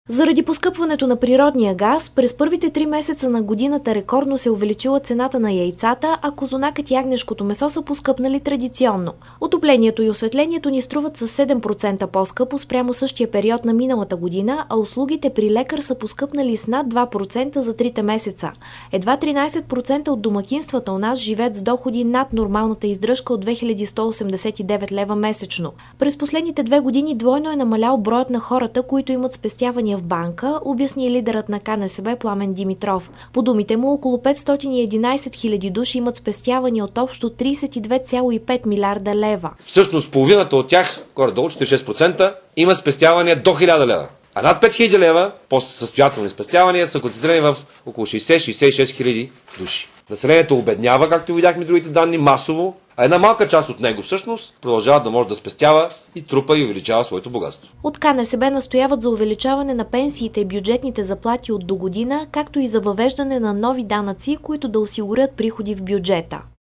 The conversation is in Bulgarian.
Заради поскъпването на природния газ, през първите 3 месеца на годината рекордно се увеличила цената на яйцата, а козунакът и агнешкото месо са поскъпнали традиционно. Отоплението и осветлението ни струват с 7% по-скъпо спрямо същия период на миналата година, а услугите при лекар са поскъпнали с над 2% за 3 месеца. Едва 13% от домакинствата у нас живеят с доходи над нормалната издръжка от 2189 лева месечно. През последните 2 години двойно е намалял броят на хората, които имат спестявания в банка, обясни лидерът на КНСБ Пламен Димитров. По думите му, около 511 хиляди души имат спестявания от общо 32,5 милиарда лева. Всъщност половината от тях, горе-долу 46%, имат спестявания до 1000 лева. А над 5000 лева, по-състоятелни спестявания, са концентрирани в около 60-66 хиляди души. Населението обеднява, както видяхме другите данни, масово, а една малка част от него всъщност продължава да може да спестява и трупа и увеличава своето богатство. От КНСБ настояват за увеличаване на пенсиите и бюджетните заплати от догодина, както и за въвеждане на нови данъци, които да осигурят приходи в бюджета.